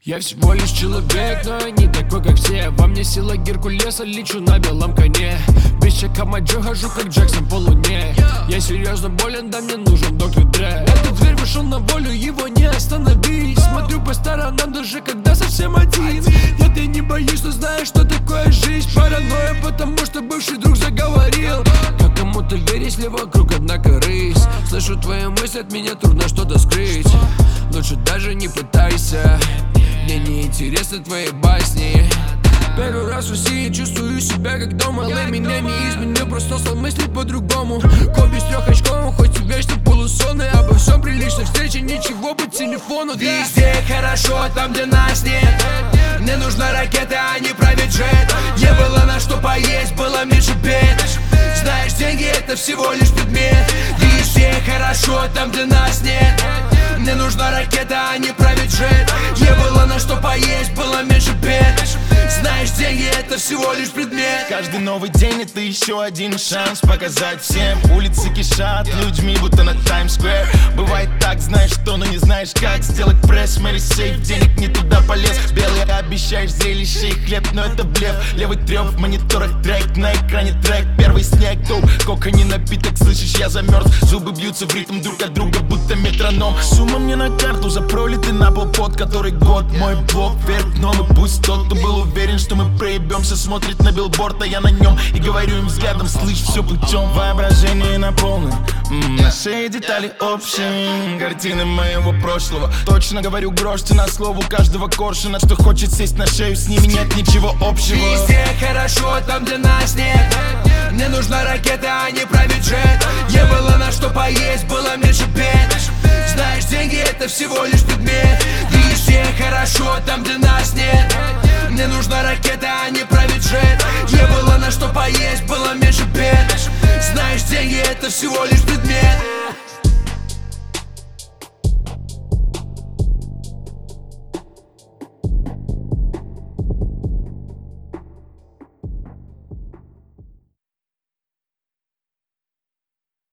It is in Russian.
Я всего лишь человек, но я не такой, как все. Во мне сила Геркулеса, лечу на белом коне. Без чека Маджо хожу, как Джексон по луне. Я серьезно болен, да мне нужен доктор Дре. Этот зверь вышел на волю, его не остановить. Смотрю по сторонам, даже когда совсем один. Нет, я не боюсь, но знаю, что такое жизнь. Паранойя, потому что бывший друг заговорил. Как кому-то верить, если вокруг одна корысть. Слышу твои мысли, от меня трудно что-то скрыть. Лучше даже не пытайся, мне не интересны твои басни. Первый раз в России чувствую себя как дома. Лэй меня не изменил, просто стал мыслить по-другому. Коби с 3 очком, хоть и вечно полусонный. Обо всем прилично, встречи, ничего по телефону. Везде хорошо, там где нас нет. Мне нужна ракета, а не править джет. Не было на что поесть, было меньше бед. Знаешь, деньги это всего лишь предмет. Везде хорошо, там где нас нет. Мне нужна ракета, а не править джет. Не было на что поесть, было меньше бед. Знаешь, деньги это всего лишь предмет. Каждый новый день это еще один шанс показать всем. Улицы кишат людьми, будто на Таймс-сквер. Бывает так, знаешь что, но не знаешь как сделать пресс. Мэри сейф, денег не туда полез. Белый обещаешь зрелище и хлеб, но это блеф. Левый трёп в мониторах, трек, на экране трек. Первый снег, топ, кока не напиток, слышишь, я замерз. Зубы бьются в ритм друг от друга, будто метроном. Сумма мне на карту за пролитый на пол пот, который год. Мой блок вверх дном, и пусть тот, кто был уверен, что мы проебемся, смотрит на билборд, а я на нем. И говорю им взглядом, слышь, все путем. Воображение наполнено, на шее детали общие. Картины моего прошлого. Точно говорю, грош, цена слову каждого коршуна. Что хочет сесть на шею, с ними нет ничего общего. Везде хорошо, там где нас нет. Мне нужна ракета, а не править джет. Не было на что поесть, было меньше бед. Знаешь, деньги это всего лишь предмет. Везде хорошо, там где нас нет. Мне нужна ракета, а не править джет. Не было на что поесть, было меньше бед. Знаешь, деньги это всего лишь предмет.